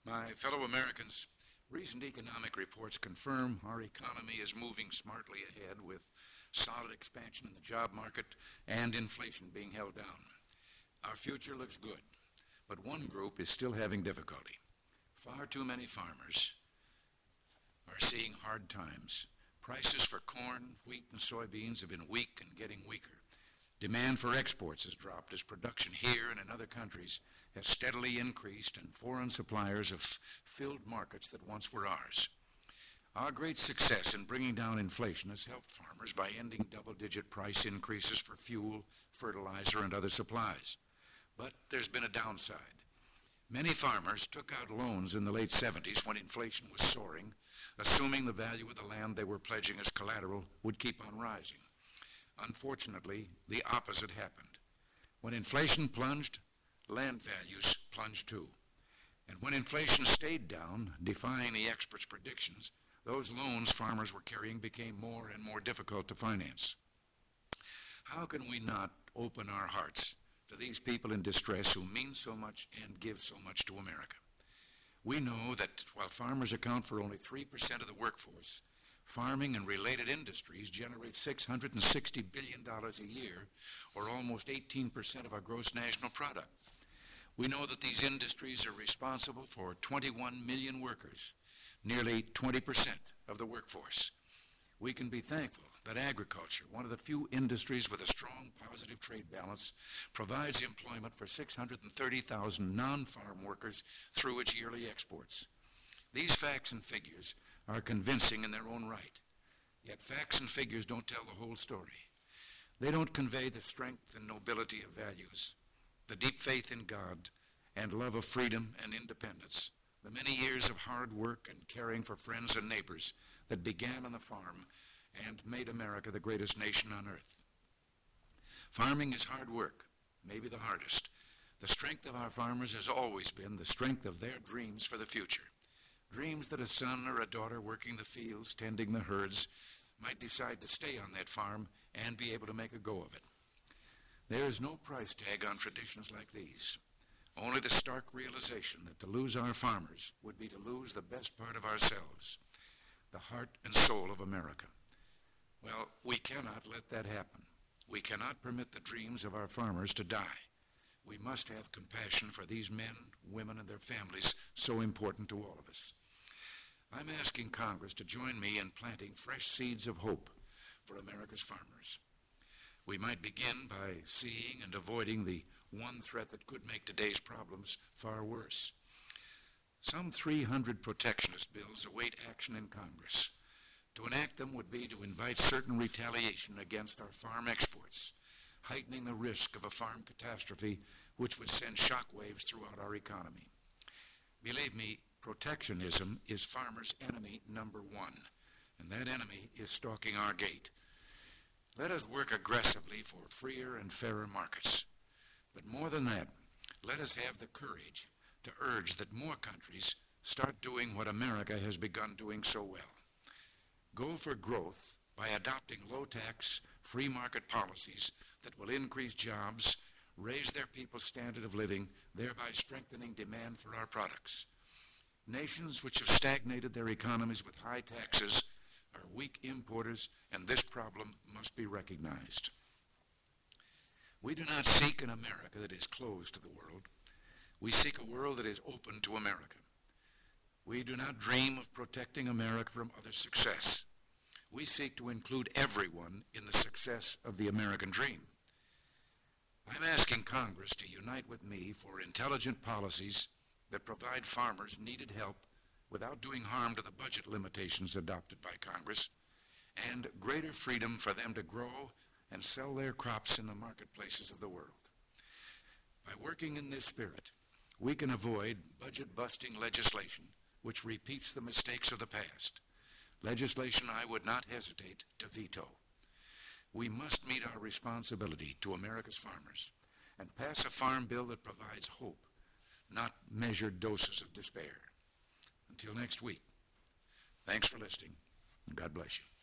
My fellow Americans, recent economic reports confirm our economy is moving smartly ahead with solid expansion in the job market and inflation being held down. Our future looks good, but one group is still having difficulty. Far too many farmers are seeing hard times. Prices for corn, wheat, and soybeans have been weak and getting weaker. Demand for exports has dropped as production here and in other countries has steadily increased and foreign suppliers have filled markets that once were ours. Our great success in bringing down inflation has helped farmers by ending double-digit price increases for fuel, fertilizer, and other supplies. But there's been a downside. Many farmers took out loans in the late 70s when inflation was soaring, assuming the value of the land they were pledging as collateral would keep on rising. Unfortunately, the opposite happened. When inflation plunged, land values plunged too. And when inflation stayed down, defying the experts' predictions, those loans farmers were carrying became more and more difficult to finance. How can we not open our hearts to these people in distress who mean so much and give so much to America? We know that while farmers account for only 3% of the workforce, farming and related industries generate $660 billion a year, or almost 18% of our gross national product. We know that these industries are responsible for 21 million workers, nearly 20% of the workforce. We can be thankful that agriculture, one of the few industries with a strong positive trade balance, provides employment for 630,000 non-farm workers through its yearly exports. These facts and figures are convincing in their own right. Yet facts and figures don't tell the whole story. They don't convey the strength and nobility of values, the deep faith in God, and love of freedom and independence, the many years of hard work and caring for friends and neighbors that began on the farm and made America the greatest nation on earth. Farming is hard work, maybe the hardest. The strength of our farmers has always been the strength of their dreams for the future. Dreams that a son or a daughter working the fields, tending the herds, might decide to stay on that farm and be able to make a go of it. There is no price tag on traditions like these. Only the stark realization that to lose our farmers would be to lose the best part of ourselves, the heart and soul of America. Well, we cannot let that happen. We cannot permit the dreams of our farmers to die. We must have compassion for these men, women, and their families, so important to all of us. I'm asking Congress to join me in planting fresh seeds of hope for America's farmers. We might begin by seeing and avoiding the one threat that could make today's problems far worse. Some 300 protectionist bills await action in Congress. To enact them would be to invite certain retaliation against our farm exports, heightening the risk of a farm catastrophe which would send shockwaves throughout our economy. Believe me, protectionism is farmers' enemy number one, and that enemy is stalking our gate. Let us work aggressively for freer and fairer markets. But more than that, let us have the courage to urge that more countries start doing what America has begun doing so well. Go for growth by adopting low-tax, free market policies that will increase jobs, raise their people's standard of living, thereby strengthening demand for our products. Nations which have stagnated their economies with high taxes are weak importers, and this problem must be recognized. We do not seek an America that is closed to the world. We seek a world that is open to America. We do not dream of protecting America from other success. We seek to include everyone in the success of the American dream. I'm asking Congress to unite with me for intelligent policies that provide farmers needed help without doing harm to the budget limitations adopted by Congress, and greater freedom for them to grow and sell their crops in the marketplaces of the world. By working in this spirit, we can avoid budget-busting legislation which repeats the mistakes of the past, legislation I would not hesitate to veto. We must meet our responsibility to America's farmers and pass a farm bill that provides hope, not measured doses of despair. Until next week, thanks for listening, and God bless you.